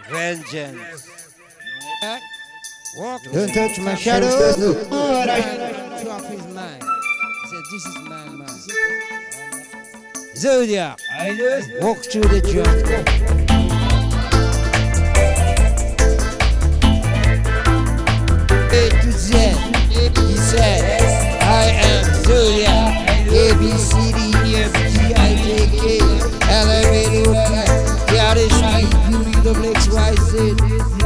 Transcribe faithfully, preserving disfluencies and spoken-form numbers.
Vengeance. Walk. Don't touch my shadow. Oh, that drop his mind. He said, this is my mind. Zodiac. Walk through the jungle. A to Z. He said, I am Zodiac. A B C D E F G I J K L M N O P. K R S I U V W X Y Z.